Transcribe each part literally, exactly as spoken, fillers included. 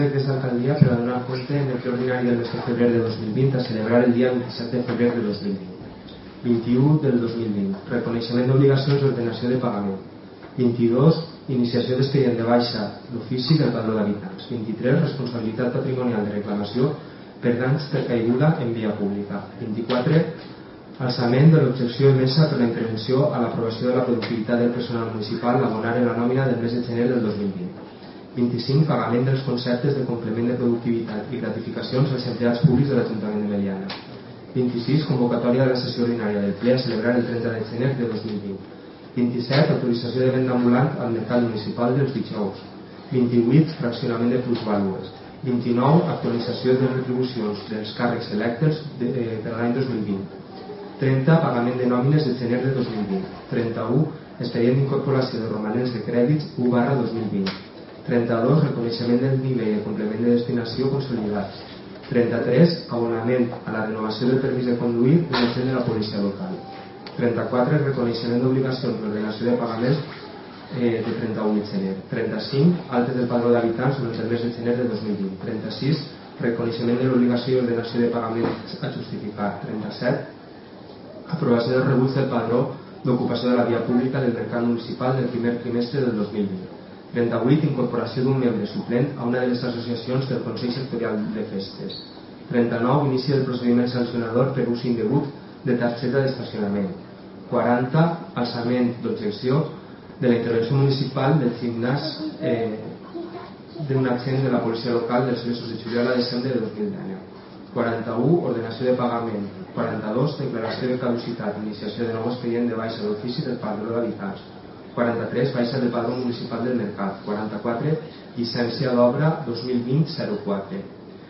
Aquesta alcaldia per a donar compte en el ple ordinari del mes de febrer de dos mil vint a celebrar el dia vint-i-set de febrer de dos mil vint. vint-i-u del dos mil vint. Reconeixement d'obligacions d'ordenació de pagament. vint-i-dos. Iniciació d'expedient de baixa d'ofici del padró d'habitants. vint-i-tres. Responsabilitat patrimonial de reclamació per danys per caiguda en via pública. vint-i-quatre. Alçament de l'objecció emesa per la intervenció a l'aprovació de la productivitat del personal municipal l'abonar en la nòmina del mes de gener del dos mil vint. vint-i-cinc. Pagament dels conceptes de complement de productivitat i gratificacions als empleats públics de l'Ajuntament de Meliana. vint-i-sis. Convocatòria de la sessió ordinària del ple a celebrar el trenta de gener de dos mil vint. vint-i-set. Autorització de venda ambulant al mercat municipal dels dijous. vint-i-vuit. Fraccionament de plusvàlues. vint-i-nou. Actualització de retribucions dels càrrecs electes de, eh, per l'any dos mil vint. trenta. Pagament de nòmines de gener de dos mil vint. trenta-u. Expedient d'incorporació de romanents de crèdits u barra dos mil vint. trenta-dos. Reconeixement del nivell de complement de destinació consolidats. trenta-tres. Abonament a la renovació del permís de conduir de l'agent de la policia local. trenta-quatre. Reconeixement d'obligacions d'ordenació de pagaments eh, de trenta-u de gener. trenta-cinc. Altes del padró d'habitants durant el mes de gener de dos mil vint. trenta-sis. Reconeixement de l'obligació d'ordenació de pagaments a justificar. trenta-set. Aprovació del rebuig del padró d'ocupació de la via pública del mercat municipal del primer trimestre del dos mil vint. trenta-vuit. Incorporació d'un membre suplent a una de les associacions del Consell Sectorial de Festes. trenta-nou. Inici del procediment sancionador per ús indegut de targeta d'estacionament. quaranta. Alçament d'objecció de la intervenció municipal del gimnàs eh, d'un agent de la policia local dels mesos de juliol a desembre de dos mil dinou. quaranta-u. Ordenació de pagament. quaranta-dos. Declaració de caducitat. Iniciació de nou expedient de baixa d'ofici del padró d'habitants. quaranta-tres. Baixa del padró municipal del mercat. quaranta-quatre. Llicència d'obra dos mil vint zero quatre.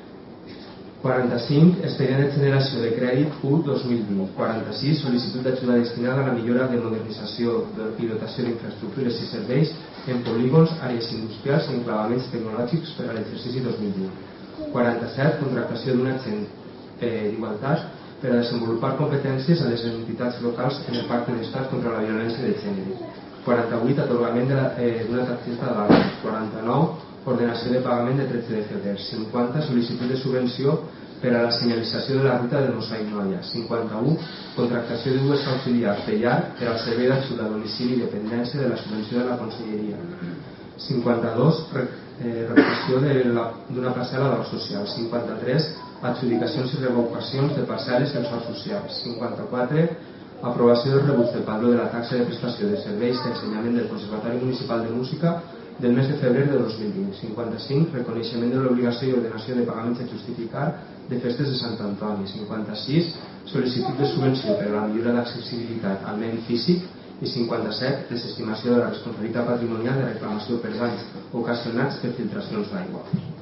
quaranta-cinc. Expedient de generació de crèdit u dos mil vint. quaranta-sis. Sol·licitud d'ajuda destinada a la millora de modernització i dotació d'infraestructures i serveis en polígons, àrees industrials i enclavaments tecnològics per a l'exercici dos mil vint. quaranta-set. Contractació d'un agent eh, d'igualtat per a desenvolupar competències a les entitats locals en el pacte d'estat contra la violència de gènere. quaranta-vuit. Atorgament d'una eh, targeta d'armes. quaranta-nou. Ordenació de pagament de tretze de febrer. cinquanta. Sol·licitud de subvenció per a la senyalització de la ruta del Mosaic Noia. cinquanta-u. Contractació de dues auxiliars de llar per al servei d'ajuda a domicili i dependència de la subvenció de la Conselleria. cinquanta-dos. Eh, revocació d'una parcel·la d'or social. cinquanta-tres. Adjudicacions i revocacions de parcel·les en sòl social. cinquanta-quatre. Aprovació del rebuig del padró de la taxa de prestació de serveis d'ensenyament del Conservatori Municipal de Música del mes de febrer de dos mil vint. cinquanta-cinc. Reconeixement de l'obligació i ordenació de pagaments a justificar de festes de Sant Antoni. cinquanta-sis. Sol·licitud de subvenció per a la millora d'accessibilitat al medi físic. I cinquanta-set. Desestimació de la responsabilitat patrimonial de reclamació per danys ocasionats per filtracions d'aigua.